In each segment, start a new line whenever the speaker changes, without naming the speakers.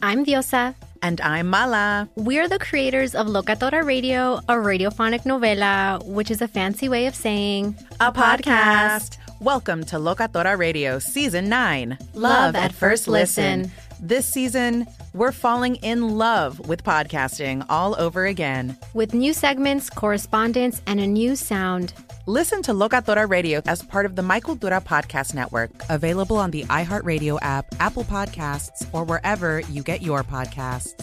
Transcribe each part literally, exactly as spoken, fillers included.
I'm Diosa.
And I'm Mala.
We're the creators of Locatora Radio, a radiophonic novela, which is a fancy way of saying
a, a podcast. podcast. Welcome to Locatora Radio Season nine.
Love, love at, at First listen. listen.
This season, we're falling in love with podcasting all over again.
With new segments, correspondence, and a new sound.
Listen to Locatora Radio as part of the My Cultura Podcast Network. Available on the iHeartRadio app, Apple Podcasts, or wherever you get your podcasts.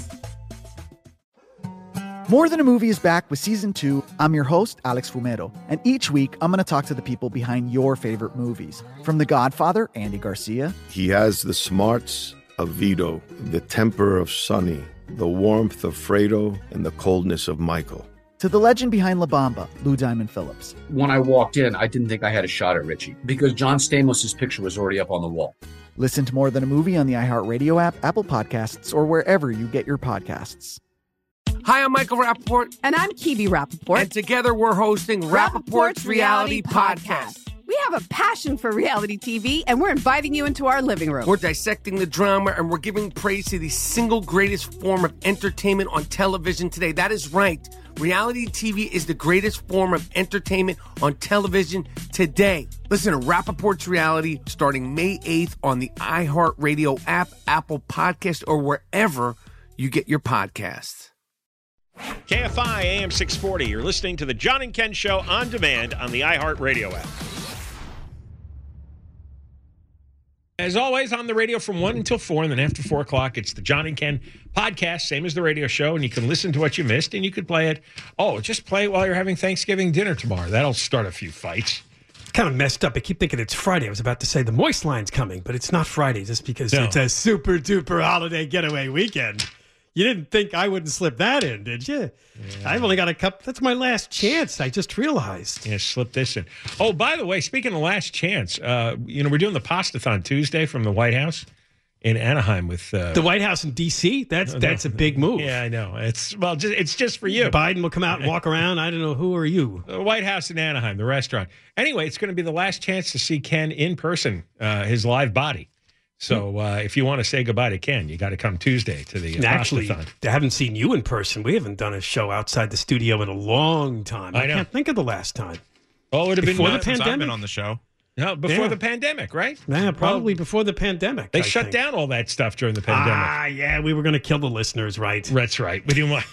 More Than a Movie is back with Season two. I'm your host, Alex Fumero. And each week, I'm going to talk to the people behind your favorite movies. From The Godfather, Andy Garcia.
He has the smarts of Vito, the temper of Sonny, the warmth of Fredo, and the coldness of Michael.
To the legend behind La Bamba, Lou Diamond Phillips.
When I walked in, I didn't think I had a shot at Richie because John Stamos' picture was already up on the wall.
Listen to More Than a Movie on the iHeartRadio app, Apple Podcasts, or wherever you get your podcasts.
Hi, I'm Michael Rappaport.
And I'm Kibi Rappaport.
And together we're hosting Rappaport's Reality Podcast.
We have a passion for reality T V, and we're inviting you into our living room.
We're dissecting the drama, and we're giving praise to the single greatest form of entertainment on television today. That is right. Reality T V is the greatest form of entertainment on television today. Listen to Rappaport's Reality starting May eighth on the iHeartRadio app, Apple Podcast, or wherever you get your podcasts.
K F I A M six forty. You're listening to the John and Ken Show on demand on the iHeartRadio app. As always, on the radio from one until four, and then after four o'clock, it's the John and Ken podcast, same as the radio show, and you can listen to what you missed, and you could play it. Oh, just play it while you're having Thanksgiving dinner tomorrow. That'll start a few fights.
It's kind of messed up. I keep thinking it's Friday. I was about to say the Moist Line's coming, but it's not Friday just because no. It's a super-duper holiday getaway weekend. You didn't think I wouldn't slip that in, did you? Yeah. I've only got a cup. That's my last chance. I just realized.
Yeah, slip this in. Oh, by the way, speaking of last chance, uh, you know, we're doing the Pastathon Tuesday from the White House in Anaheim with uh,
the White House in D C. That's no, that's no. a big move.
Yeah, I know. It's well, just, it's just for you.
Biden will come out and walk around. I don't know who are you.
The White House in Anaheim, the restaurant. Anyway, it's going to be the last chance to see Ken in person, uh, his live body. So uh, if you want to say goodbye to Ken, you got to come Tuesday to the uh,
Actually,
Pastathon.
I haven't seen you in person. We haven't done a show outside the studio in a long time. I, I can't think of the last time.
Oh, it would have been
before the
since
pandemic.
I've been on the show.
No, before
yeah.
the pandemic, right?
Yeah, probably well, before the pandemic.
They
I
shut
think.
down all that stuff during the pandemic.
Ah, yeah, we were going to kill the listeners, right?
That's right. We didn't want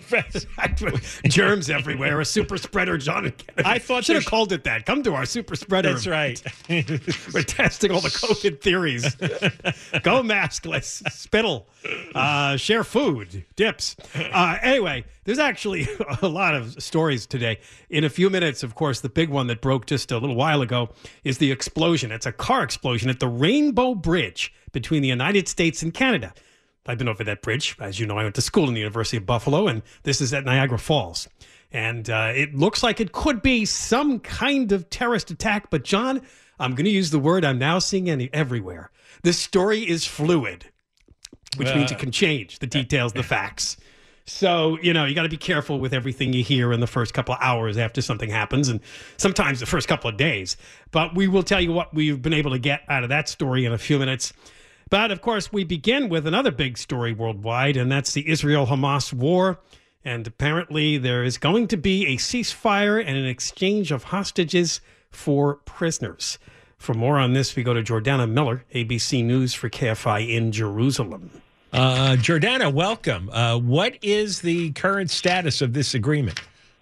germs everywhere. A super spreader, John and Kennedy.
I thought
should have called it that. Come to our super spreader.
That's right.
We're testing all the COVID theories. Go maskless, spittle, uh, share food, dips. Uh, anyway, there's actually a lot of stories today. In a few minutes, of course, the big one that broke just a little while ago is the explosion. It's a car explosion at the Rainbow Bridge between the United States and Canada. I've been over that bridge. As you know, I went to school in the University of Buffalo, and this is at Niagara Falls. And uh, it looks like it could be some kind of terrorist attack. But, John, I'm going to use the word I'm now seeing any, everywhere. This story is fluid, which uh, means it can change the details, the facts. So, you know, you got to be careful with everything you hear in the first couple of hours after something happens, and sometimes the first couple of days. But we will tell you what we've been able to get out of that story in a few minutes. But, of course, we begin with another big story worldwide, and that's the Israel-Hamas war. And apparently there is going to be a ceasefire and an exchange of hostages for prisoners. For more on this, we go to Jordana Miller, A B C News for K F I in Jerusalem.
Uh, Jordana, welcome. Uh, what is the current status of this agreement?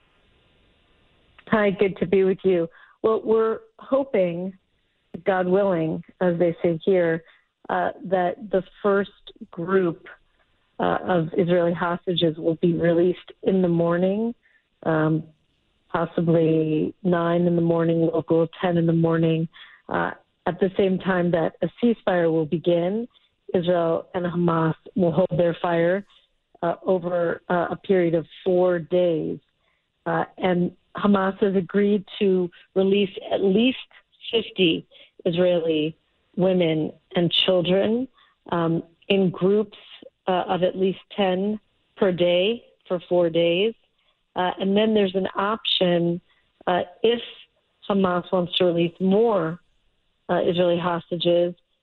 Hi, good to be with you. Well, we're hoping, God willing, as they say here, uh, that the first group uh, of Israeli hostages will be released in the morning, um, possibly nine in the morning, local ten in the morning, uh, at the same time that a ceasefire will begin. Israel and Hamas will hold their fire uh, over uh, a period of four days. Uh, and Hamas has agreed to release at least fifty Israeli women and children um, in groups uh, of at least ten per day for four days. Uh, and then there's an option uh, if Hamas wants to release more uh, Israeli hostages,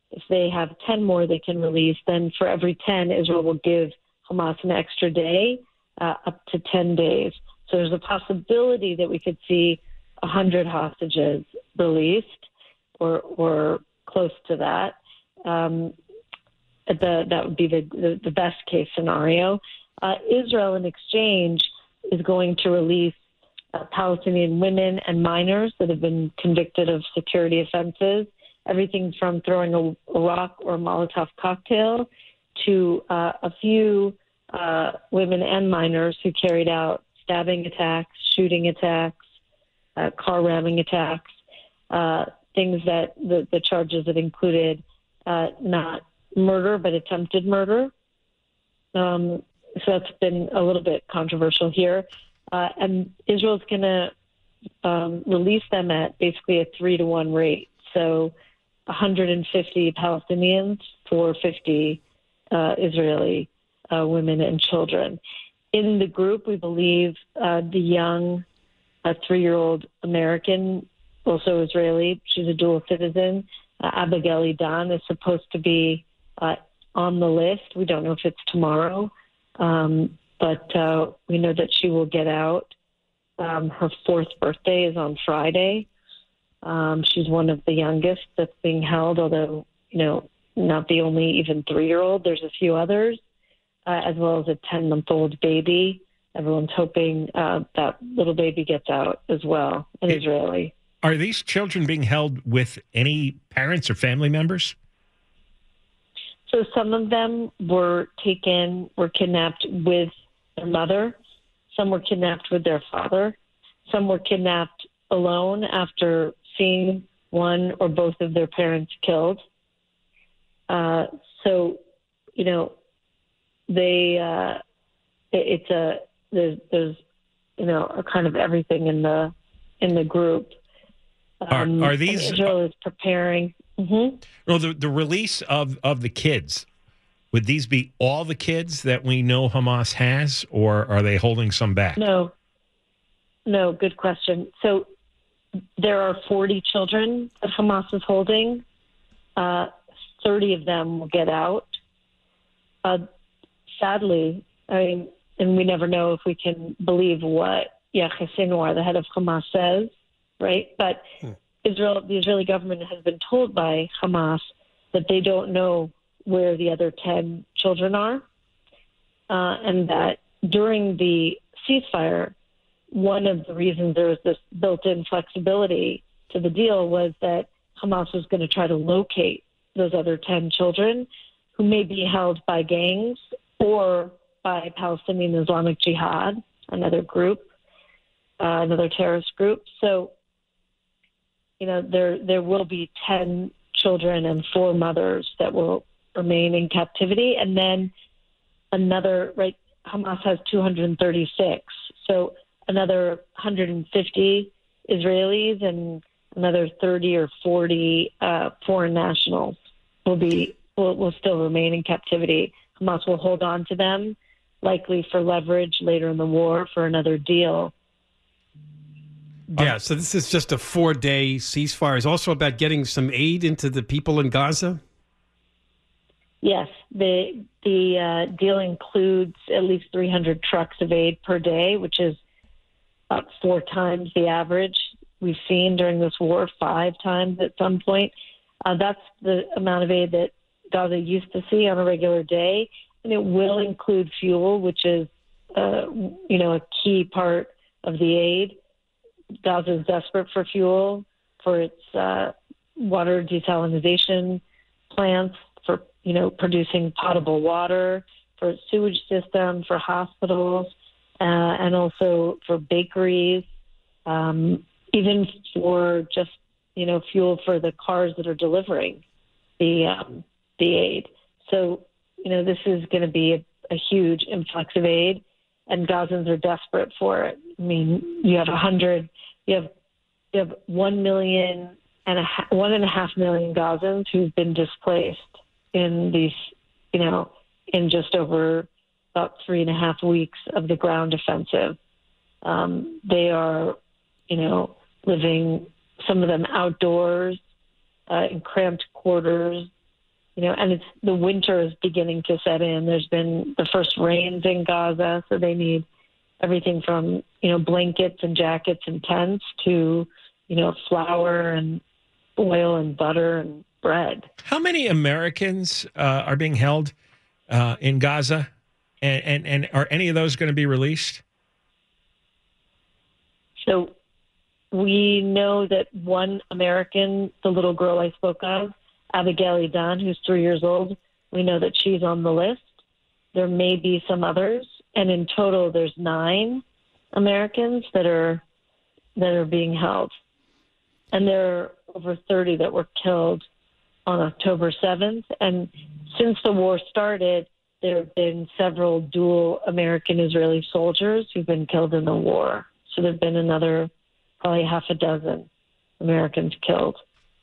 if they have ten more they can release, then for every ten, Israel will give Hamas an extra day, uh, up to ten days. So there's a possibility that we could see one hundred hostages released or or close to that. Um, the, that would be the, the, the best case scenario. Uh, Israel, in exchange, is going to release uh, Palestinian women and minors that have been convicted of security offenses, everything from throwing a, a rock or a Molotov cocktail to uh, a few uh, women and minors who carried out stabbing attacks, shooting attacks, uh, car ramming attacks, uh, things that the, the charges have included uh, not murder but attempted murder. Um, so that's been a little bit controversial here. Uh, and Israel's going to um, release them at basically a three to one rate. So one hundred fifty Palestinians for fifty uh, Israeli uh, women and children. In the group, we believe uh, the young uh, three-year-old American, also Israeli, she's a dual citizen, uh, Abigail Idan, is supposed to be uh, on the list. We don't know if it's tomorrow, um, but uh, we know that she will get out. Um, her fourth birthday is on Friday. Um, she's one of the youngest that's being held, although, you know, not the only even three-year-old. There's a few others, uh, as well as a ten-month-old baby. Everyone's hoping uh, that little baby gets out as well, an
it,
Israeli.
Are these children being held with any parents or family members?
So some of them were taken, were kidnapped with their mother. Some were kidnapped with their father. Some were kidnapped alone after seeing one or both of their parents killed. Uh, so, you know, they, uh, it, it's a, there's, there's, you know, a kind of everything in the, in the group. Um,
are, are these,
Israel is preparing. Mm-hmm.
Well, the, the release of, of the kids, would these be all the kids that we know Hamas has, or are they holding some back?
No, no, good question. So there are forty children that Hamas is holding. Uh, thirty of them will get out. Uh, sadly, I mean, and we never know if we can believe what Yahya Sinwar, the head of Hamas, says, right? But hmm. Israel, the Israeli government has been told by Hamas that they don't know where the other ten children are, uh, and that during the ceasefire, one of the reasons there was this built-in flexibility to the deal was that Hamas was going to try to locate those other ten children who may be held by gangs or by Palestinian Islamic Jihad, another group, uh, another terrorist group. So, you know, there there will be ten children and four mothers that will remain in captivity. And then another, right, Hamas has two hundred thirty-six. So another one hundred fifty Israelis and another thirty or forty uh, foreign nationals will be will, will still remain in captivity. Hamas will hold on to them, likely for leverage later in the war for another deal.
Yeah, so this is just a four-day ceasefire. It's also about getting some aid into the people in Gaza?
Yes, the the uh, deal includes at least three hundred trucks of aid per day, which is about four times the average we've seen during this war, five times at some point. Uh, that's the amount of aid that Gaza used to see on a regular day, and it will include fuel, which is, uh, you know, a key part of the aid. Gaza is desperate for fuel for its uh, water desalinization plants, for, you know, producing potable water, for its sewage system, for hospitals, uh, and also for bakeries, um, even for just, you know, fuel for the cars that are delivering the um, the aid. So, you know, this is going to be a, a huge influx of aid, and Gazans are desperate for it. I mean, you have a hundred, you have you have one million and a ha- one and a half million Gazans who've been displaced in these, you know, in just over about three and a half weeks of the ground offensive. Um, they are, you know, living, some of them outdoors, uh, in cramped quarters, you know, and it's the winter is beginning to set in. There's been the first rains in Gaza, so they need everything from, you know, blankets and jackets and tents to, you know, flour and oil and butter and bread.
How many Americans uh, are being held uh, in Gaza? And, and, and are any of those going to be released?
So we know that one American, the little girl I spoke of, Abigail Edan, who's three years old, we know that she's on the list. There may be some others. And in total, there's nine Americans that are that are being held. And there are over thirty that were killed on October seventh. And since the war started, there have been several dual American-Israeli soldiers who've been killed in the war. So there have been another probably half a dozen Americans killed.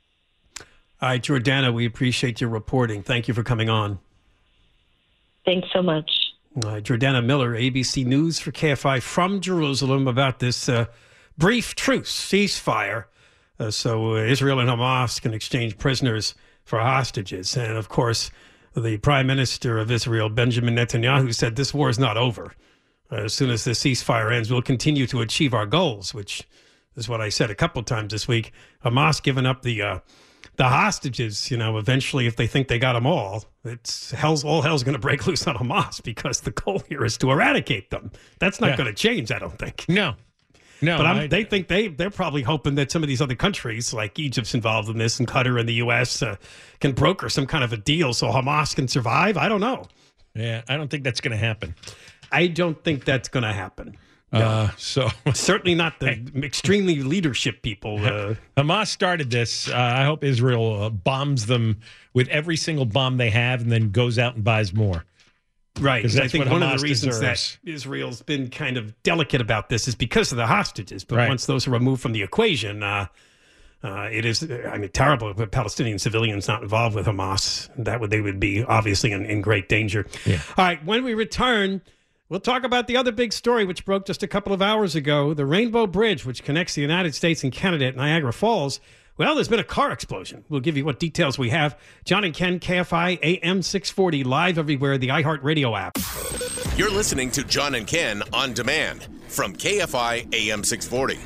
All right, Jordana, we appreciate your reporting. Thank you for coming on.
Thanks so much.
All right, Jordana Miller, A B C News for K F I from Jerusalem about this uh, brief truce, ceasefire, uh, so uh, Israel and Hamas can exchange prisoners for hostages. And, of course, the Prime Minister of Israel, Benjamin Netanyahu, said this war is not over. Uh, as soon as the ceasefire ends, we'll continue to achieve our goals, which is what I said a couple times this week. Hamas giving up the uh, the hostages, you know, eventually if they think they got them all, it's hell's all hell's going to break loose on Hamas because the goal here is to eradicate them. That's not
Yeah.
going to change, I don't think.
No. No.
But I'm,
I-
they think they, they're probably hoping that some of these other countries, like Egypt's involved in this and Qatar and the U S, uh, can broker some kind of a deal so Hamas can survive. I don't know.
Yeah, I don't think that's going to happen.
I don't think that's going to happen.
Uh, so
certainly not the extremely leadership people. Uh,
Hamas started this. Uh, I hope Israel uh, bombs them with every single bomb they have and then goes out and buys more.
Right.
Because
I
that's
think
what
one
Hamas
of the reasons
deserves.
that Israel's been kind of delicate about this is because of the hostages. But
Right.
once those are removed from the equation, uh, uh, it is, I mean, terrible with Palestinian civilians not involved with Hamas. That would, they would be obviously in, in great danger.
Yeah.
All right. When we return, we'll talk about the other big story, which broke just a couple of hours ago, the Rainbow Bridge, which connects the United States and Canada at Niagara Falls. Well, there's been a car explosion. We'll give you what details we have. John and Ken, K F I, A M six forty, live everywhere, the iHeartRadio app.
You're listening to John and Ken on demand from K F I A M six forty.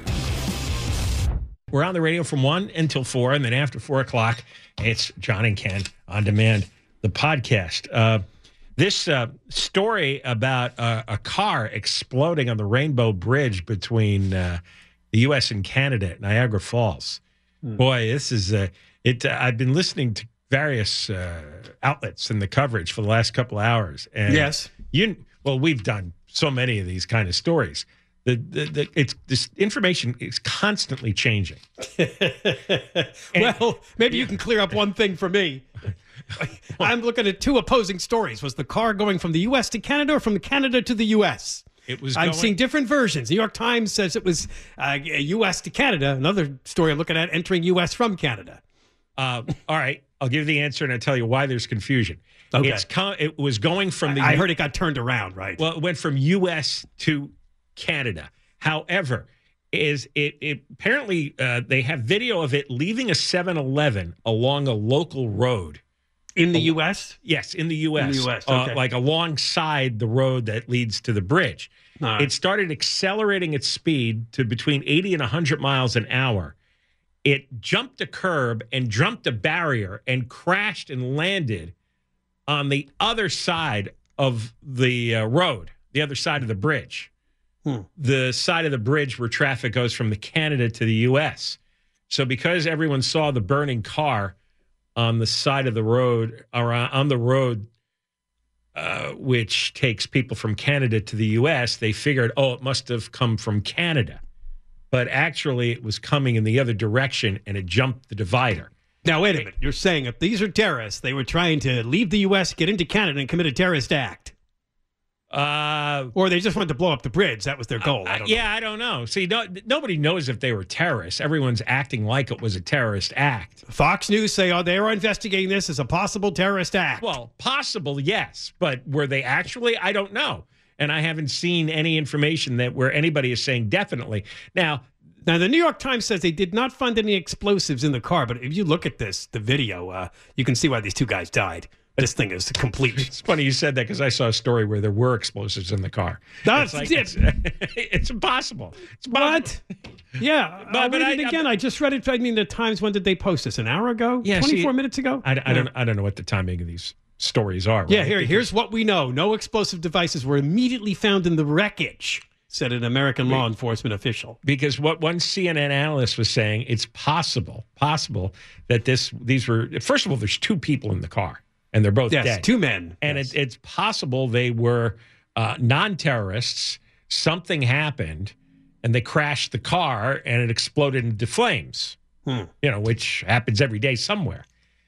We're on the radio from one until four, and then after four o'clock, it's John and Ken on demand, the podcast. Uh, this uh, story about uh, a car exploding on the Rainbow Bridge between uh, the U S and Canada at Niagara Falls. Hmm. Boy, this is uh, it. Uh, I've been listening to various uh, outlets and the coverage for the last couple of hours. And
Yes.
you well, we've done so many of these kind of stories. The, the, the it's this information is constantly changing.
Well, maybe you can clear up one thing for me. I'm looking at two opposing stories. Was the car going from the U S to Canada or from Canada to the U S?
It was.
I'm
going,
seeing different versions. New York Times says it was uh, U S to Canada. Another story I'm looking at entering U S from Canada.
Uh, all right, I'll give you the answer and I'll tell you why there's confusion.
Okay.
It's co- it was going from the.
I heard it got turned around, right?
Well, it went from U S to Canada. However, is it, it apparently uh, they have video of it leaving a seven eleven along a local road.
In the U S?
Yes, in the U S.
In the U S,
uh,
okay.
like alongside the road that leads to the bridge.
All right.
It started accelerating its speed to between eighty and one hundred miles an hour. It jumped a curb and jumped a barrier and crashed and landed on the other side of the uh, road, the other side of the bridge.
Hmm.
The side of the bridge where traffic goes from the Canada to the U S. So because everyone saw the burning car on the side of the road, or on the road, uh, which takes people from Canada to the U S, they figured, oh, it must have come from Canada. But actually, it was coming in the other direction, and it jumped the divider.
Now, wait a minute. You're saying if these are terrorists, they were trying to leave the U S, get into Canada, and commit a terrorist act.
Uh,
or they just wanted to blow up the bridge. That was their goal. I don't
yeah,
know.
I don't know. See, no, nobody knows if they were terrorists. Everyone's acting like it was a terrorist act.
Fox News say, oh, they are investigating this as a possible terrorist act.
Well, possible, yes. But were they actually? I don't know. And I haven't seen any information that where anybody is saying definitely. Now,
Now, the New York Times says they did not find any explosives in the car, but if you look at this, the video, uh, you can see why these two guys died. This thing is complete.
It's funny you said that because I saw a story where there were explosives in the car.
That's
it's, like,
it.
it's, it's impossible. It's
What? Yeah,
But-
I'll
but
read it
I-
again. I, just read it. I mean, the Times, when did they post this? An hour ago?
Yeah,
twenty-four
see,
minutes ago?
I, I don't. I don't know what the timing of these stories are.
Yeah,
right?
here,
Because-
here's what we know. No explosive devices were immediately found in the wreckage, said an American law enforcement official.
Because what one C N N analyst was saying, it's possible, possible that this these were. First of all, there's two people in the car, and they're both
Yes,
dead.
two men.
And
Yes.
it, it's possible they were uh, non-terrorists. Something happened, and they crashed the car, and it exploded into flames.
Hmm.
You know, which happens every day somewhere.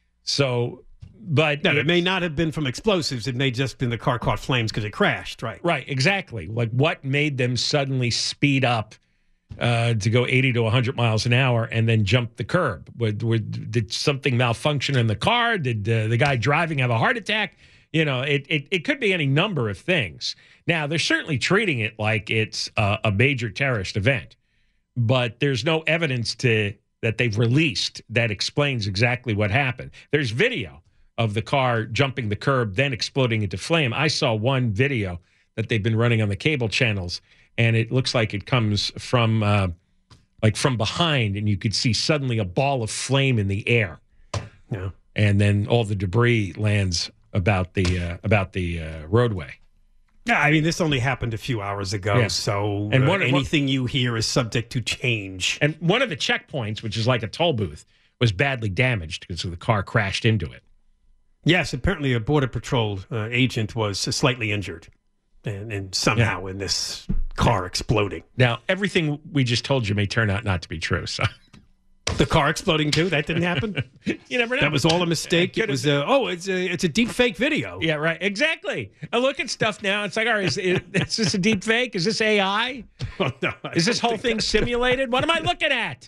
So, but
No, it may not have been from explosives. It may just been the car caught flames because it crashed, right?
Right, exactly. Like what made them suddenly speed up uh, to go eighty to one hundred miles an hour and then jump the curb? Would, would, did something malfunction in the car? Did uh, the guy driving have a heart attack? You know, it, it, it could be any number of things. Now, they're certainly treating it like it's a, a major terrorist event, but there's no evidence to that they've released that explains exactly what happened. There's video of the car jumping the curb, then exploding into flame. I saw one video that they've been running on the cable channels, and it looks like it comes from uh, like from behind, and you could see suddenly a ball of flame in the air.
Yeah.
And then all the debris lands about the uh, about the uh, roadway.
Yeah, I mean, this only happened a few hours ago,
Yeah.
so
And
uh,
one-
anything you hear is subject to change.
And one of the checkpoints, which is like a toll booth, was badly damaged because the car crashed into it.
Yes, apparently a Border Patrol uh, agent was slightly injured, and, and somehow in this car exploding.
Now, everything we just told you may turn out not to be true. So
The car exploding too? That didn't happen?
you never know.
That was all a mistake?
It
It was, uh, oh, it's a, it's a deep fake video.
Yeah, right. Exactly. I look at stuff now. It's like, all right, is, is, is this a deep fake? Is this A I?
Oh, no, I
Is this
don't
whole
think
thing
that's-
simulated? What am I looking at?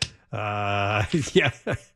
Uh, yeah.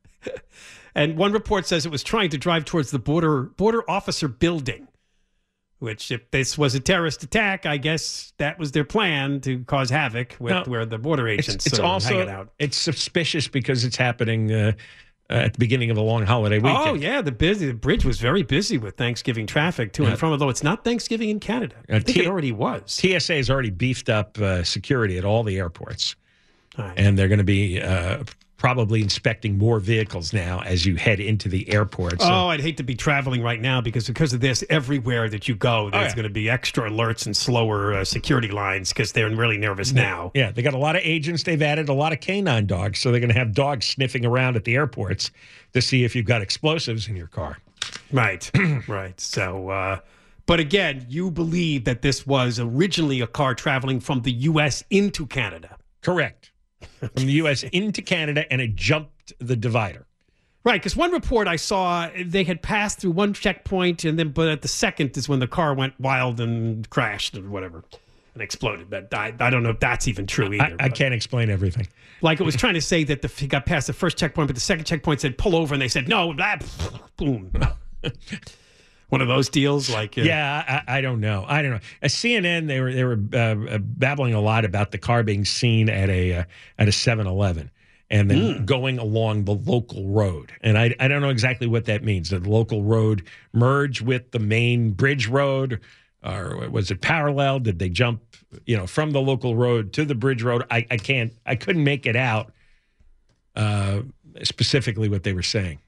And one report says it was trying to drive towards the border border officer building, which if this was a terrorist attack, I guess that was their plan to cause havoc with
No,
where the border agents
It's, it's
are
also
hanging out.
it's suspicious because it's happening uh, uh, at the beginning of a long holiday weekend.
Oh, yeah. The busy the bridge was very busy with Thanksgiving traffic to
Yeah.
and from, although it's not Thanksgiving in Canada. I
Uh,
think
T-
it already was.
T S A has already beefed up uh, security at all the airports.
Right.
And they're going to be uh, probably inspecting more vehicles now as you head into the airport. So,
Oh, I'd hate to be traveling right now because because of this, everywhere that you go, there's
yeah.
going to be extra alerts and slower uh, security lines because they're really nervous now.
yeah, they got a lot of agents. They've added a lot of canine dogs. So they're going to have dogs sniffing around at the airports to see if you've got explosives in your car.
Right, right. So, uh, but again, you believe that this was originally a car traveling from the U S into Canada.
Correct. From the U S into Canada, and it jumped the divider.
Right, because one report I saw, they had passed through one checkpoint, and then, but at the second is when the car went wild and crashed or whatever and exploded. But I, I don't know if that's even true either.
I, I
but-
can't explain everything.
Like it was trying to say that the, he got past the first checkpoint, but the second checkpoint said pull over, and they said no. Blah, boom. One of those deals, like uh,
Yeah, I, I don't know. I don't know. At C N N, they were they were uh, babbling a lot about the car being seen at a uh, at a seven eleven and then
Mm.
going along the local road. And I I don't know exactly what that means. Did the local road merge with the main bridge road, or was it parallel? Did they jump, you know, from the local road to the bridge road? I, I can't. I couldn't make it out uh, specifically what they were saying.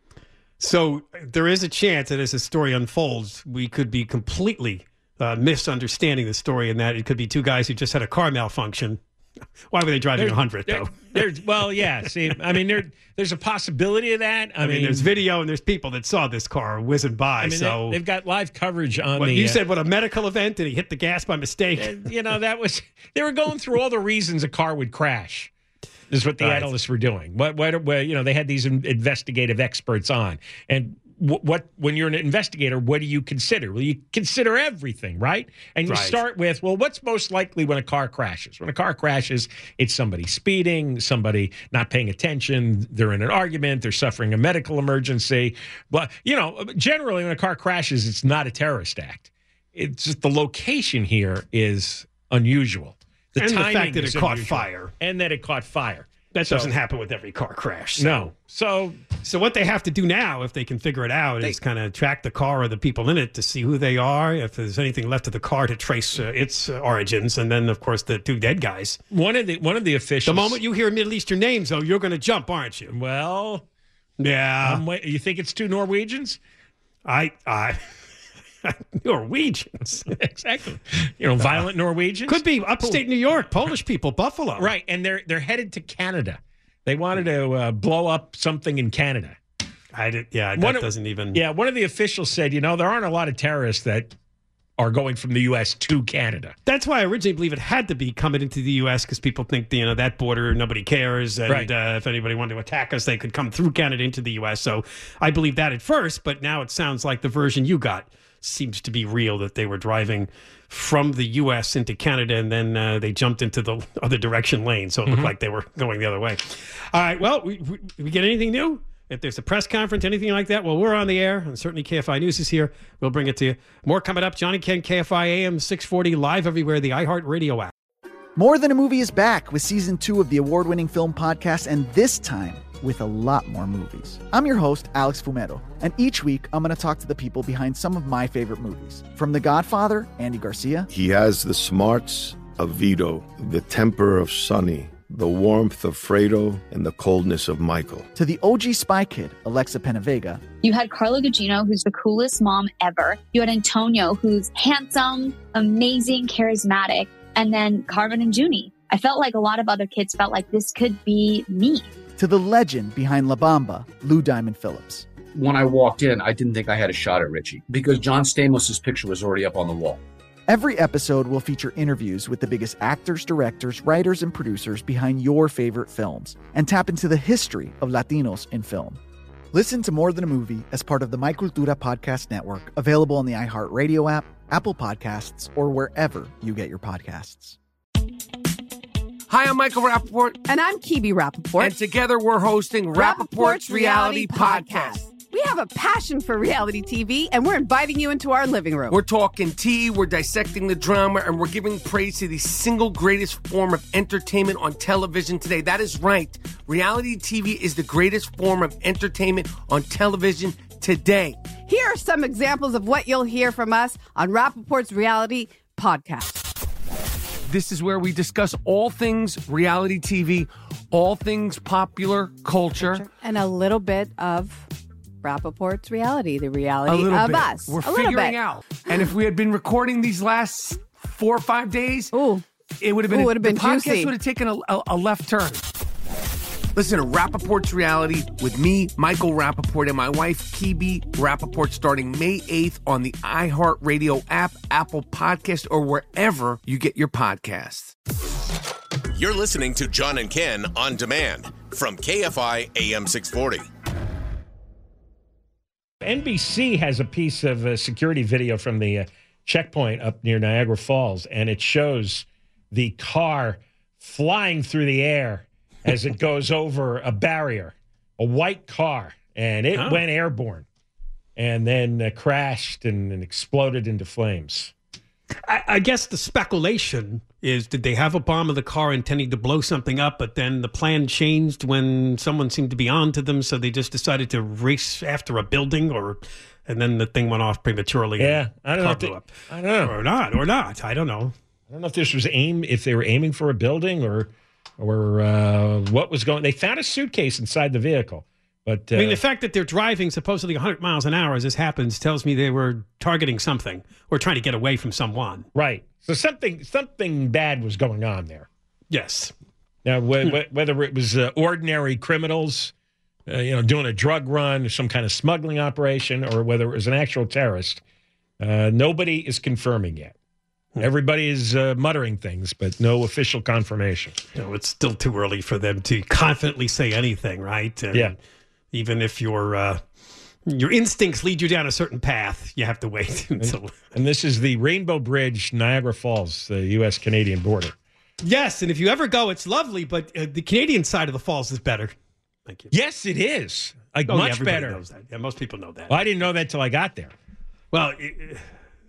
So there is a chance that as the story unfolds, we could be completely uh, misunderstanding the story, and that it could be two guys who just had a car malfunction. Why were they driving
There-
one hundred
there-
though?
There's well, yeah. See, I mean, there there's a possibility of that. I,
I mean, there's video and there's people that saw this car whizzing by.
I mean,
so
they, have got live coverage on
what,
the.
you
uh,
said what, a medical event, and he hit the gas by mistake.
you know, that was they were going through all the reasons a car would crash. Is what the
Right.
analysts were doing. What, what, what, you know, they had these in- investigative experts on, and what, what, when you're an investigator, what do you consider? Well, you consider everything, right? And you
Right.
start with, well, what's most likely when a car crashes? When a car crashes, it's somebody speeding, somebody not paying attention, they're in an argument, they're suffering a medical emergency. But you know, generally, when a car crashes, it's not a terrorist act. It's just the location here is unusual. The
and the
timing
fact that
is
it caught
unusual.
fire.
And that it caught fire.
That
So-
doesn't happen with every car crash. So.
No. So
So what they have to do now, if they can figure it out, is kind of track the car or the people in it to see who they are, if there's anything left of the car to trace uh, its uh, origins, and then, of course, the two dead guys.
one of the one of the officials.
The moment you hear Middle Eastern names, though, you're going to jump, aren't you?
Well,
Yeah.
I'm wait- you think it's two Norwegians?
I... I Norwegians.
Exactly. You know, violent Norwegians.
Could be upstate New York, Polish people, Buffalo.
Right, and they're they're headed to Canada. They wanted to uh, blow up something in Canada.
I did. Yeah, that
One of-
doesn't even.
Yeah, one of the officials said, you know, there aren't a lot of terrorists that are going from the U S to Canada.
That's why I originally believe it had to be coming into the U S because people think, you know, that border, nobody cares. And
Right.
uh, if anybody wanted to attack us, they could come through Canada into the U S. So I believe that at first, but now it sounds like the version you got seems to be real, that they were driving from the U S into Canada and then uh, they jumped into the other direction lane. So it looked
Mhm.
like they were going the other way. All right. Well, we, we, we get anything new? If there's a press conference, anything like that, well, we're on the air, and certainly K F I News is here. We'll bring it to you. More coming up. John and Ken, K F I A M six forty, live everywhere, the iHeartRadio app.
More Than a Movie is back with season two of the award-winning film podcast, and this time with a lot more movies. I'm your host, Alex Fumero, and each week I'm going to talk to the people behind some of my favorite movies. From The Godfather, Andy Garcia.
He has the smarts of Vito, the temper of Sonny, the warmth of Fredo, and the coldness of Michael.
To the O G Spy Kid, Alexa Penavega.
You had Carla Gugino, who's the coolest mom ever. You had Antonio, who's handsome, amazing, charismatic. And then Carmen and Junie. I felt like a lot of other kids felt like this could be me.
To the legend behind La Bamba, Lou Diamond Phillips.
When I walked in, I didn't think I had a shot at Richie because John Stamos' picture was already up on the wall.
Every episode will feature interviews with the biggest actors, directors, writers, and producers behind your favorite films and tap into the history of Latinos in film. Listen to More Than a Movie as part of the My Cultura Podcast Network, available on the iHeartRadio app, Apple Podcasts, or wherever you get your podcasts.
Hi, I'm Michael Rappaport.
And I'm Kibi Rappaport.
And together we're hosting Rappaport's Reality Podcast.
We have a passion for reality T V, and we're inviting you into our living room.
We're talking tea, we're dissecting the drama, and we're giving praise to the single greatest form of entertainment on television today. That is right. Reality T V is the greatest form of entertainment on television today.
Here are some examples of what you'll hear from us on Rappaport's Reality Podcast.
This is where we discuss all things reality T V, all things popular culture.
And a little bit of Rappaport's reality, the
A
reality
little
of
bit.
us.
We're
a little
figuring
bit.
out. And if we had been recording these last four or five days,
Ooh.
it would have been,
Ooh, would have been
the podcast
juicy.
would have taken a, a, a left turn. Listen to Rappaport's Reality with me, Michael Rappaport, and my wife, Kibi Rappaport, starting May eighth on the iHeartRadio app, Apple Podcast, or wherever you get your podcasts.
You're listening to John and Ken on demand from K F I A M six forty.
N B C has a piece of uh, security video from the uh, checkpoint up near Niagara Falls, and it shows the car flying through the air as it goes over a barrier, a white car, and it
Oh.
went airborne and then uh, crashed and, and exploded into flames.
I, I guess the speculation is, did they have a bomb in the car intending to blow something up, but then the plan changed when someone seemed to be on to them, so they just decided to race after a building, or and then the thing went off prematurely.
Yeah,
and
I don't
the
know.
car
If they,
blew up.
I don't know.
Or not, or not. I don't know.
I don't know if this was aim, if they were aiming for a building or or uh, what was going. They found a suitcase inside the vehicle, but uh,
I mean, the fact that they're driving supposedly one hundred miles an hour as this happens tells me they were targeting something or trying to get away from someone.
right. So something something bad was going on there.
Yes.
Now, wh- wh- whether it was uh, ordinary criminals, uh, you know, doing a drug run or some kind of smuggling operation, or whether it was an actual terrorist, uh, nobody is confirming yet. Everybody is uh, muttering things, but no official confirmation.
You know, it's still too early for them to confidently say anything, right? And
Yeah.
Even if your uh, your instincts lead you down a certain path, you have to wait until.
And this is the Rainbow Bridge, Niagara Falls, the U S Canadian border.
Yes, and if you ever go, it's lovely, but uh, the Canadian side of the falls is better. Thank you.
Yes, it is. Like
Oh, yeah,
much
everybody
better.
knows that. Yeah, most people know that.
Well, I didn't know that till I got there.
Well, it,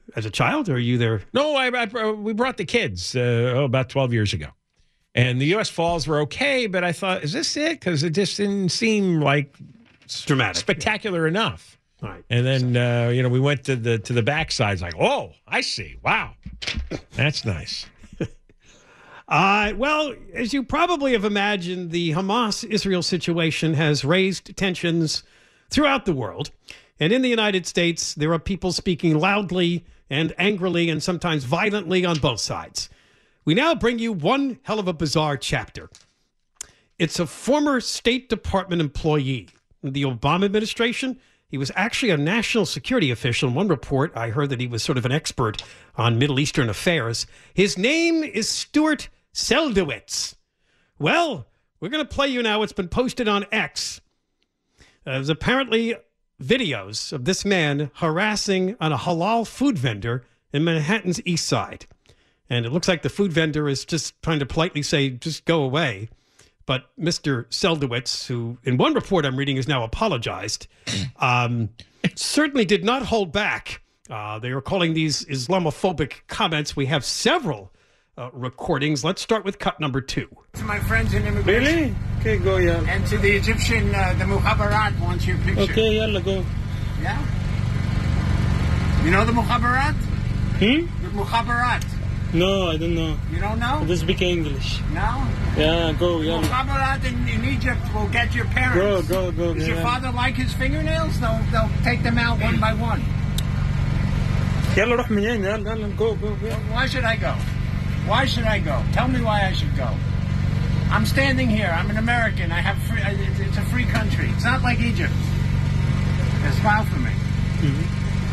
as a child, or are you there?
No, I, I, we brought the kids uh, oh, about twelve years ago. And the U S Falls were okay, but I thought, is this it? Because it just didn't seem like
dramatic,
spectacular enough.
All right.
And then, uh, you know, we went to the to the backsides like, oh, I see. Wow. That's nice.
Uh, well, as you probably have imagined, the Hamas-Israel situation has raised tensions throughout the world. And in the United States, there are people speaking loudly and angrily and sometimes violently on both sides. We now bring you one hell of a bizarre chapter. It's a former State Department employee in the Obama administration. He was actually a national security official. In one report, I heard that he was sort of an expert on Middle Eastern affairs. His name is Stuart Seldowitz. Well, we're going to play you now. It's been posted on X. Uh, there's apparently videos of this man harassing a halal food vendor in Manhattan's East Side. And it looks like the food vendor is just trying to politely say, just go away. But Mister Seldowitz, who in one report I'm reading has now apologized, um, certainly did not hold back. Uh, they are calling these Islamophobic comments. We have several uh, recordings. Let's start with cut number two.
To my friends in immigration.
Really? Okay, go, yeah.
And to the Egyptian, uh, the Mukhabarat wants your picture.
Okay, yalla, go.
Yeah? You know the Mukhabarat?
Hmm?
The Mukhabarat.
No, I don't know.
You don't know?
I don't speak English.
No?
Yeah, go, yeah.
Mukhabarat in, in Egypt will get your parents.
Go, go, go.
Does
yeah.
your father like his fingernails? They'll, they'll take them out one by one.
يلا روح منين يلا يلا go go go.
Why should I go? Why should I go? Tell me why I should go. I'm standing here. I'm an American. I have free, it's a free country. It's not like Egypt. Just smile for me.
Mm-hmm.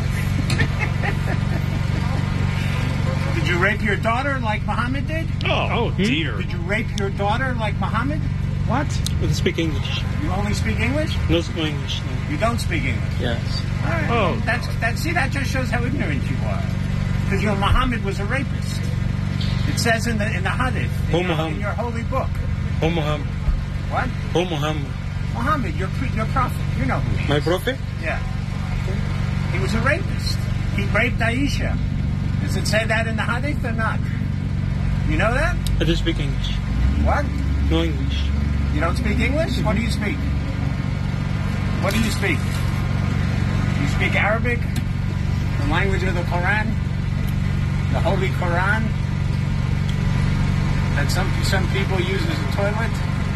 Did you rape your daughter like Muhammad did?
Oh,
oh dear.
Did you rape your daughter like Muhammad? What?
I don't speak English.
You only speak English?
No, no English. No.
You don't speak English?
Yes.
All right.
Oh.
That's, that, see, that just shows how ignorant you are. Because your Muhammad was a rapist. It says in the in the Hadith, in,
Oh,
your,
Muhammad.
in your holy book.
Oh, Muhammad.
What?
Oh, Muhammad.
Muhammad, your, pre- your prophet. You know who he is.
My prophet?
Yeah. He was a rapist. He raped Aisha. Does it say that in the Hadith or not? You know that?
I don't speak English.
What?
No English.
You don't speak English? What do you speak? What do you speak? You speak Arabic? The language of the Quran? The Holy Quran? That some some people use as a toilet?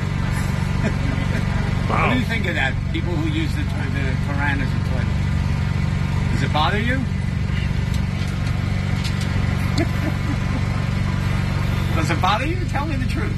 Wow.
What do you think of that? People who use the, to- the Quran as a toilet? Does it bother you? Does it bother you? Tell me the truth.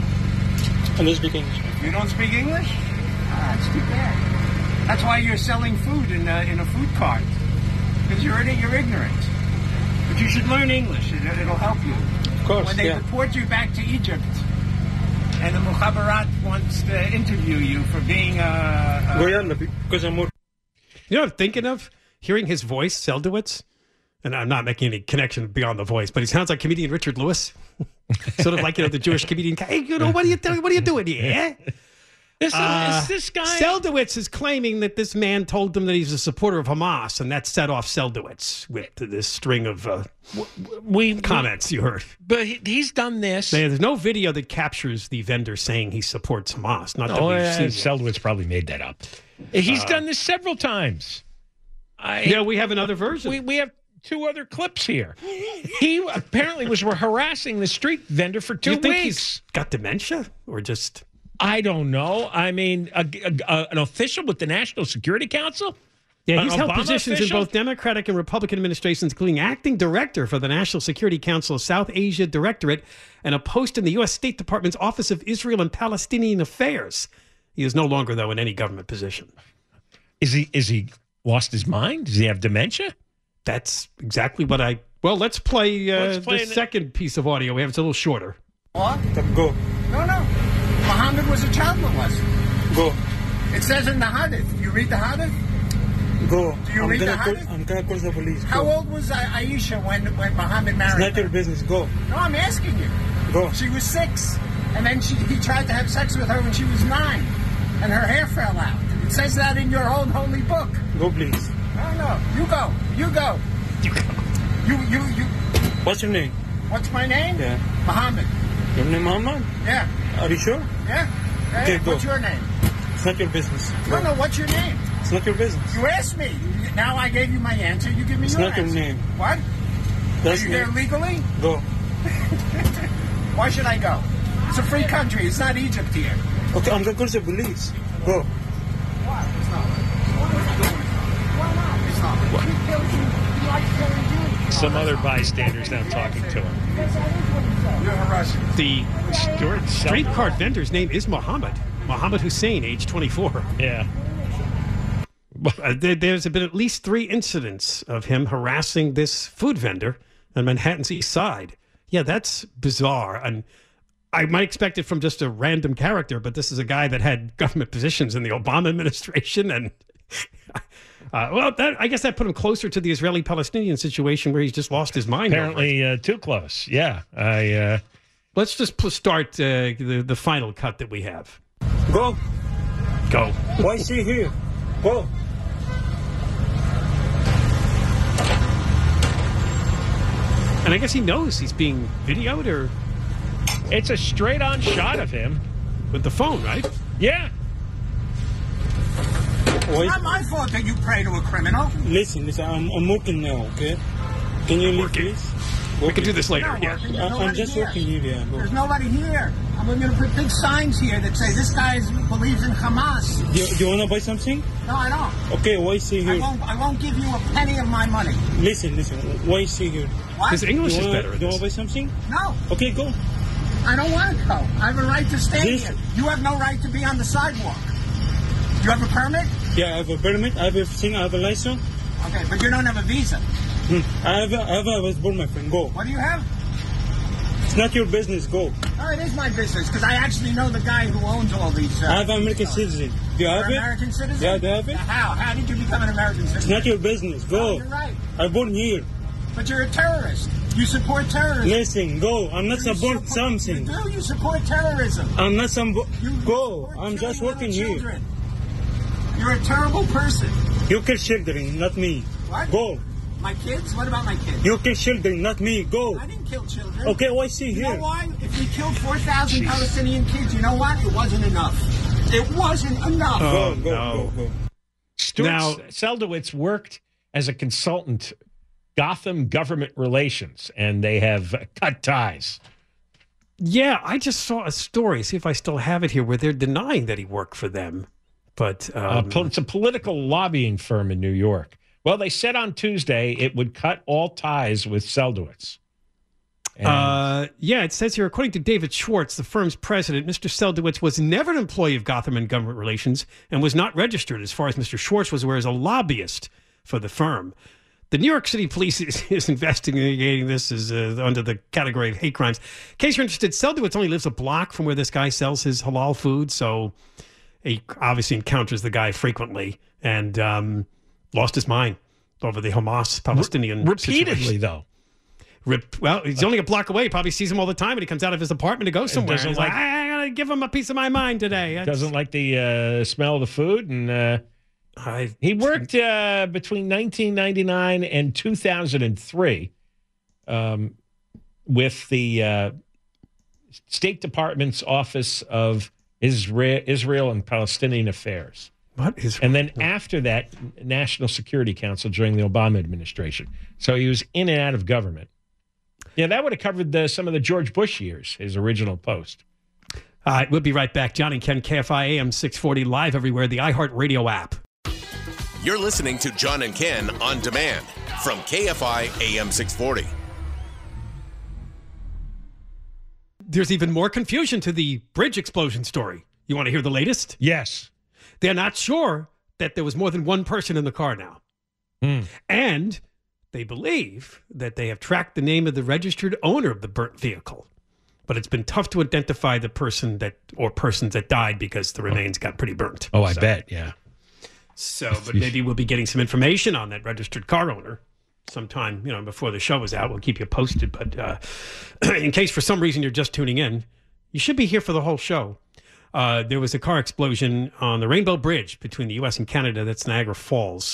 I don't speak English.
You don't speak English? Ah, that's too bad. That's why you're selling food in a, in a food cart. Because you're, you're ignorant. But you should learn English. It, it'll help you.
Of course,
When they
yeah.
deport you back to Egypt, and the Mukhabarat wants to interview you for being a...
Go
a
yalla, because I'm more...
You know what I'm thinking of? Hearing his voice, Seldowitz. And I'm not making any connection beyond the voice, but he sounds like comedian Richard Lewis. Sort of like, you know, the Jewish comedian. Hey, you know, what are you doing? What are you doing here?
This,
Uh,
is this guy...
Seldowitz is claiming that this man told him that he's a supporter of Hamas, and that set off Seldowitz with this string of uh,
we,
comments you heard.
But he, he's done this.
There's no video that captures the vendor saying he supports Hamas. Not that
Oh,
we've
yeah,
seen yet.
Seldowitz probably made that up. He's
Uh,
done this several times. I,
Yeah, we have another version.
We, we have two other clips here. He apparently was harassing the street vendor for two
Do you think
weeks.
he's got dementia or just...
I don't know. I mean, a, a, a, an official with the National Security Council?
Yeah,
An
he's held
Obama
positions
official?
in both Democratic and Republican administrations, including acting director for the National Security Council South Asia Directorate and a post in the U S State Department's Office of Israel and Palestinian Affairs. He is no longer, though, in any government position.
Is he is he lost his mind? Does he have dementia?
That's exactly what I... Well, let's play, uh,
Let's play
the
it.
second piece of audio we have. It's a little shorter.
What?
Go.
No, no. Muhammad was a child molester.
Go.
It says in the Hadith. You read the Hadith?
Go.
Do you
I'm
read the
gonna call,
Hadith?
I'm gonna call the police. Go.
How old was A- Aisha when, when Muhammad
It's
married
not
her?
your business. Go.
No, I'm asking you.
Go.
She was six, and then she, he tried to have sex with her when she was nine, and her hair fell out. It says that in your own holy book.
Go, please.
No, no. You go. You go. You, you, you.
What's your name?
What's my name?
Yeah.
Muhammad.
Your name Muhammad?
Yeah.
Are you sure?
Yeah.
Okay,
Hey,
go.
what's your name?
It's not your business.
No, no, what's your name?
It's not your business.
You asked me. Now I gave you my answer. You give me
It's
your
not your
answer.
name.
What?
That's
Are you
me.
there legally?
Go.
Why should I go? It's a free country. It's not Egypt here.
Okay, I'm gonna call the police. Go.
Some other bystanders now talking to him.
You're harassing.
The
Stuart
street card vendor's name is Muhammad. Muhammad Hussein, age twenty-four.
Yeah.
Uh, there, there's been at least three incidents of him harassing this food vendor on Manhattan's East Side. Yeah, that's bizarre. And I might expect it from just a random character, but this is a guy that had government positions in the Obama administration. And, uh, well, that, I guess that put him closer to the Israeli-Palestinian situation where he's just lost his mind.
Apparently uh, too close. Yeah. I. Uh...
Let's just pl- start uh, the, the final cut that we have.
Go.
Go.
Why is he here? Go.
And I guess he knows he's being videoed, or
it's a straight-on shot of him
with the phone, right?
Yeah.
It's not my fault that you pray to a criminal.
Listen, listen. I'm, I'm working now. Okay. Can you leave, please?
We can do this later.
Not
Yeah.
working. There's
I, I'm
nobody
just
here.
working here. Yeah. Go.
There's nobody here. I'm going to put big signs here that say this guy is- believes in Hamas.
Do, do you wanna buy something?
No, I don't.
Okay. Why is he
I
here?
won't. I won't give you a penny of my money.
Listen, listen. Why is he here?
What?
His English
you
is
wanna,
better. at
Do you
this.
wanna buy something?
No,
Okay, go.
I don't want to go. I have a right to stand
This-
here. You have no right to be on the sidewalk. You have a permit?
Yeah, I have a permit. I have everything. I have a license.
Okay, but you don't have a visa.
Hmm. I have a, I have a passport, my friend. Go.
What do you have?
It's not your business. Go.
Oh, it is my business because I actually know the guy who owns all these. Uh,
I have an American citizen. Do you
You're
have
an
it?
American citizen?
Yeah, do you have it?
How? How did you become an American
It's
citizen?
not your business.
Oh,
Go.
you're right.
I'm born here.
But you're a terrorist. You support terrorism.
Listen, go. I'm not
You
support something.
You do. You support terrorism.
I'm not some.
You
Go.
support
I'm just
killing
working
little
here.
children. You're a terrible person.
You kill children, not me.
What?
Go.
My kids? What about my kids?
You kill children, not me. Go.
I didn't kill children.
Okay, why is he
You
here?
know why? If we killed four thousand Palestinian kids, you know what? It wasn't enough. It wasn't enough.
Oh,
Go, go,
no.
go, go.
Stuart
Now-
Seldowitz worked as a consultant, Gotham Government Relations, and they have cut ties.
Yeah, I just saw a story. See if I still have it here, where they're denying that he worked for them. But
Uh,
um,
pol- it's a political lobbying firm in New York. Well, they said on Tuesday it would cut all ties with Seldowitz. And
Uh, yeah, it says here, according to David Schwartz, the firm's president, Mister Seldowitz was never an employee of Gotham and Government Relations and was not registered, as far as Mister Schwartz was aware, as a lobbyist for the firm. The New York City Police is, is investigating this as uh, under the category of hate crimes. In case you're interested, Seldowitz only lives a block from where this guy sells his halal food, so he obviously encounters the guy frequently and um, lost his mind over the Hamas-Palestinian
repeatedly,
situation.
though.
Rip, well, he's only a block away. He probably sees him all the time, and he comes out of his apartment to go somewhere.
doesn't
He's
like-
like, I gotta give him a piece of my mind today. That's-
Doesn't like the uh, smell of the food. And uh,
I,
he worked uh, between nineteen ninety-nine and two thousand three um, with the uh, State Department's Office of Israel, Israel and Palestinian Affairs.
What is?
And then after that, National Security Council during the Obama administration. So he was in and out of government. Yeah, that would have covered the, some of the George Bush years, his original post.
All right, we'll be right back. John and Ken, K F I A M six forty, live everywhere, the iHeartRadio app.
You're listening to John and Ken on demand from K F I A M six forty.
There's even more confusion to the bridge explosion story. You want to hear the latest?
Yes.
They're not sure that there was more than one person in the car now.
Mm.
And they believe that they have tracked the name of the registered owner of the burnt vehicle. But it's been tough to identify the person that or persons that died because the remains got pretty burnt.
Oh, I
So-
bet, yeah.
So, but maybe we'll be getting some information on that registered car owner sometime, you know, before the show is out. We'll keep you posted. But uh, in case for some reason you're just tuning in, you should be here for the whole show. Uh, there was a car explosion on the Rainbow Bridge between the U S and Canada. That's Niagara Falls.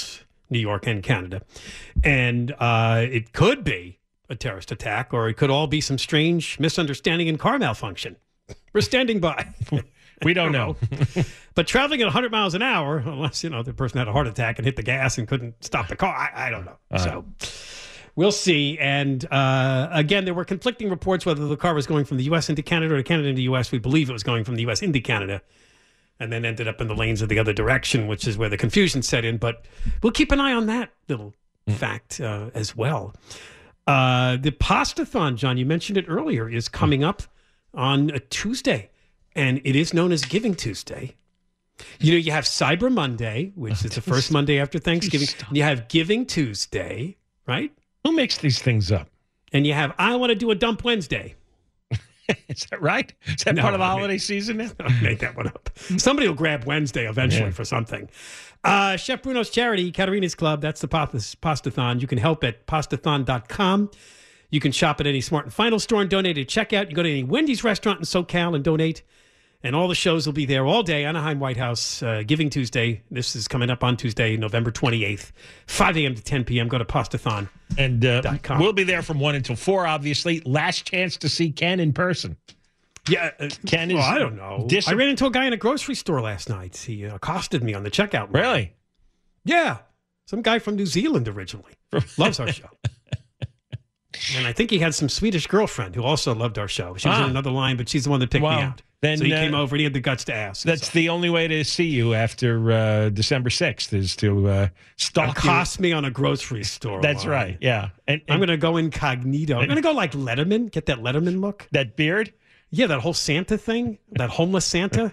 New York and Canada. And uh, it could be a terrorist attack, or it could all be some strange misunderstanding and car malfunction. We're standing by.
We don't know.
But traveling at one hundred miles an hour, unless, you know, the person had a heart attack and hit the gas and couldn't stop the car, I, I don't know.
Uh,
so we'll see. And uh, again, there were conflicting reports whether the car was going from the U S into Canada or to Canada into the U S. We believe it was going from the U S into Canada, and then ended up in the lanes of the other direction, which is where the confusion set in. But we'll keep an eye on that little mm. fact uh, as well. Uh, the Pastathon, John, you mentioned it earlier, is coming up on a Tuesday, and it is known as Giving Tuesday. You know, you have Cyber Monday, which is the first Monday after Thanksgiving. And you have Giving Tuesday, right?
Who makes these things up?
And you have I Want to Do a Dump Wednesday.
Is that right? Is that
No,
part of the
I
holiday
made-
season now?
I made that one up. Somebody will grab Wednesday eventually
Yeah.
for something. Uh, Chef Bruno's Charity, Katerina's Club, that's the Pas- Pastathon. You can help at pastathon dot com. You can shop at any Smart and Final store and donate at checkout. You go to any Wendy's restaurant in SoCal and donate. And all the shows will be there all day. Anaheim White House, uh, Giving Tuesday. This is coming up on Tuesday, November twenty-eighth, five a.m. to ten p.m. Go to pastathon.
And uh, we'll be there from one until four, obviously. Last chance to see Ken in person.
Yeah, uh,
Ken is.
well, I don't know.
dis-
I ran into a guy in a grocery store last night. He uh, accosted me on the checkout line.
Really?
Yeah. Some guy from New Zealand originally. Loves our show. And I think he had some Swedish girlfriend who also loved our show. She was
Ah.
in another line, but she's the one that picked
Well,
me out.
then,
so he
uh,
came over and he had the guts to ask.
That's the only way to see you after uh, December sixth is to uh, stalk you.
Accost me on a grocery store.
That's
line.
right. Yeah. And,
I'm going to go incognito. I'm going to go like Letterman, get that Letterman look.
That beard?
Yeah, that whole Santa thing, that homeless Santa.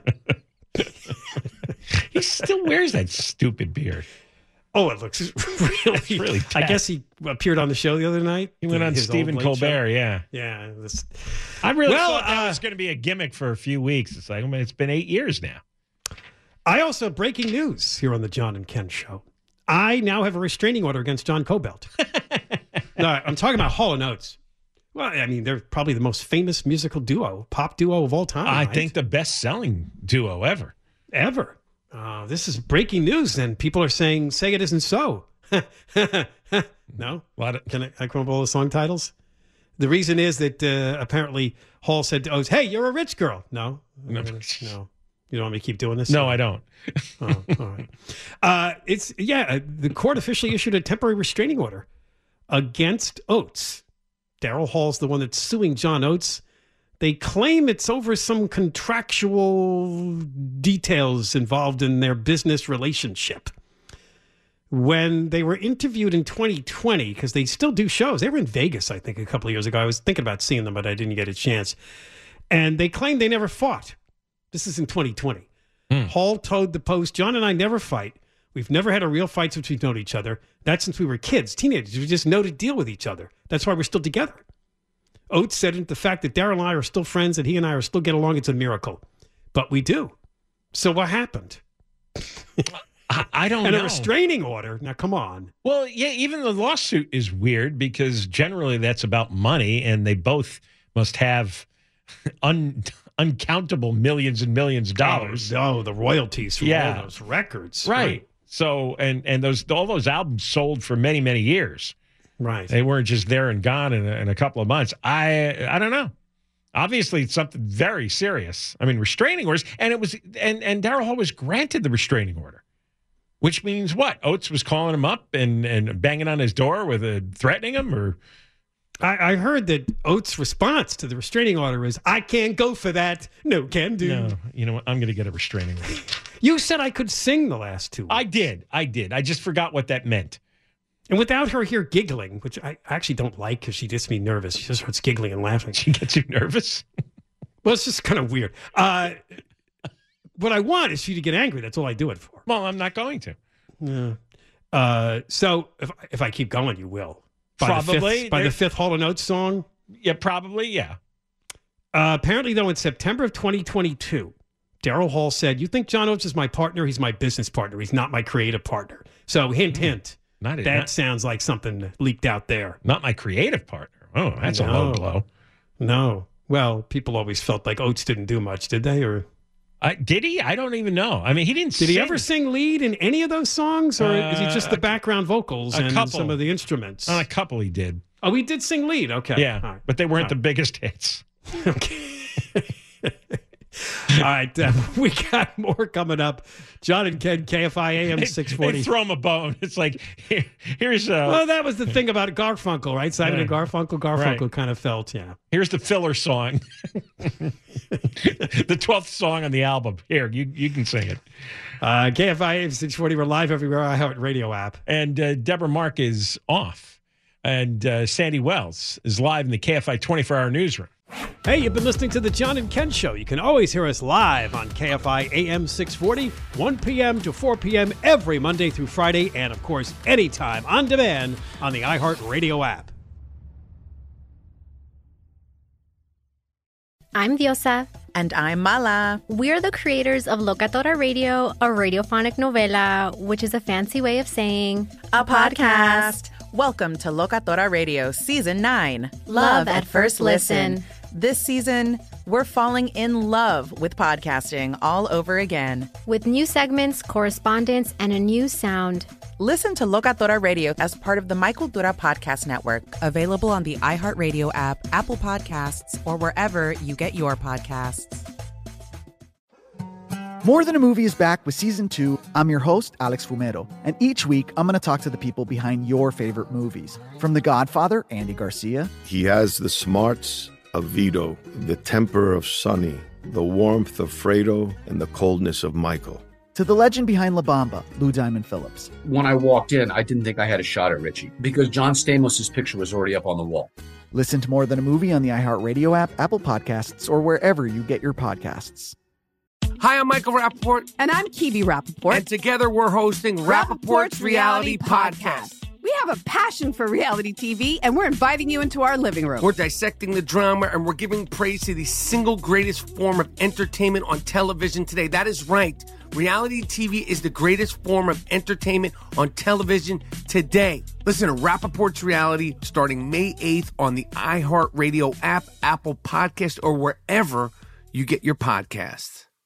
He still wears that stupid beard.
Oh, it looks really,
really
I
bad.
guess he appeared on the show the other night.
He went on
His
Stephen
old late
Colbert,
show.
yeah.
Yeah. it was-
I really
Well,
thought that
uh,
was going to be a gimmick for a few weeks. It's like, I mean, it's been eight years now.
I also, breaking news here on the John and Ken show. I now have a restraining order against John Cobelt. No, I'm talking about Hall and Oates. Well, I mean, they're probably the most famous musical duo, pop duo of all time.
I
right?
think the best-selling duo ever.
Ever. Uh, this is breaking news, and people are saying, say it isn't so. No?
What?
Can I, I come up with all the song titles? The reason is that uh, apparently Hall said to Oates, hey, you're a rich girl. No.
No.
No. You don't want me to keep doing this?
No, I don't.
Oh, all right. Uh, it's, yeah, uh, the court officially issued a temporary restraining order against Oates. Daryl Hall's the one that's suing John Oates. They claim it's over some contractual details involved in their business relationship. When they were interviewed in twenty twenty, because they still do shows, they were in Vegas, I think, a couple of years ago. I was thinking about seeing them, but I didn't get a chance. And they claimed they never fought. This is in twenty twenty.
Mm.
Hall told the Post, John and I never fight. We've never had a real fight since we've known each other. That's since we were kids, teenagers. We just know to deal with each other. That's why we're still together. Oates said the fact that Daryl and I are still friends and he and I are still get along, it's a miracle. But we do. So what happened?
I, I don't
and
know.
a restraining order. Now, come on.
Well, yeah, even the lawsuit is weird because generally that's about money, and they both must have un, uncountable millions and millions of dollars.
Oh, oh the royalties from
Yeah.
all those records.
Right. So, and and those all those albums sold for many many years.
Right.
They weren't just there and gone in a, in a couple of months. I I don't know. Obviously, it's something very serious. I mean, restraining orders, and it was and and Daryl Hall was granted the restraining order, which means what? Oates was calling him up and and banging on his door with a threatening him, or
I, I heard that Oates' response to the restraining order is, I can't go for that. No can do.
no? You know what? I'm going to get a restraining order.
You said I could sing the last two weeks.
I did. I did. I just forgot what that meant.
And without her here giggling, which I actually don't like because she gets me nervous. She just starts giggling and laughing.
She gets you nervous?
Well, it's just kind of weird. Uh, what I want is you to get angry. That's all I do it for.
Well, I'm not going to.
Yeah. Uh, so if, if I keep going, you will. By
Probably.
The fifth, by the fifth Hall and Oates song?
Yeah, probably, yeah.
Uh, apparently, though, in September of twenty twenty-two, Daryl Hall said, you think John Oates is my partner? He's my business partner. He's not my creative partner. So hint, hint.
Not,
that
not,
sounds like something leaked out there.
Not my creative partner. Oh, that's
No.
a low blow.
No. Well, people always felt like Oates didn't do much, did they? Or
Uh, did he? I don't even know. I mean, he didn't.
Did
sing.
he ever sing lead in any of those songs, or
Uh,
is he just the background vocals
a
and
couple.
some of the instruments?
On a couple, he did.
Oh, he did sing lead. Okay,
Yeah,
All right.
but they weren't
All
the
right.
biggest hits.
All right, uh, we got more coming up. John and Ken, K F I A M six forty.
They throw him a bone. It's like, here, here's uh,
Well, that was the thing about Garfunkel, right? Simon
Yeah.
and Garfunkel. Garfunkel
Right.
kind of felt, yeah.
here's the filler song, the twelfth song on the album. Here, you you can sing it.
Uh, K F I A M six forty. We're live everywhere. iHeart Radio app.
And uh, Deborah Mark is off, and uh, Sandy Wells is live in the K F I twenty-four hour newsroom.
Hey, you've been listening to the John and Ken Show. You can always hear us live on K F I A M six forty, one p.m. to four p.m. every Monday through Friday, and of course, anytime on demand on the iHeart Radio app.
I'm Diosa.
And I'm Mala.
We're the creators of Locatora Radio, a radiophonic novela, which is a fancy way of saying
A podcast. Welcome to Locatora Radio Season nine.
Love at First Listen.
This season, we're falling in love with podcasting all over again.
with new segments, correspondence, and a new sound.
Listen to Locatora Radio as part of the Michael Dura Podcast Network, available on the iHeartRadio app, Apple Podcasts, or wherever you get your podcasts.
More Than a Movie is back with season two. I'm your host, Alex Fumero, and each week I'm going to talk to the people behind your favorite movies. From The Godfather, Andy Garcia,
He has the smarts of Vito, the temper of Sonny, the warmth of Fredo, and the coldness of Michael.
to the legend behind La Bamba, Lou Diamond Phillips.
When I walked in, I didn't think I had a shot at Richie because John Stamos' picture was already up on the wall.
Listen to More Than a Movie on the iHeartRadio app, Apple Podcasts, or wherever you get your podcasts.
Hi, I'm Michael Rappaport.
And I'm Kibi Rappaport.
And together we're hosting Rappaport's Reality Podcast.
We have a passion for reality T V, and we're inviting you into our living room.
We're dissecting the drama, and we're giving praise to the single greatest form of entertainment on television today. That is right. Reality T V is the greatest form of entertainment on television today. Listen to Rappaport's Reality starting May eighth on the iHeartRadio app, Apple Podcast, or wherever you get your podcasts.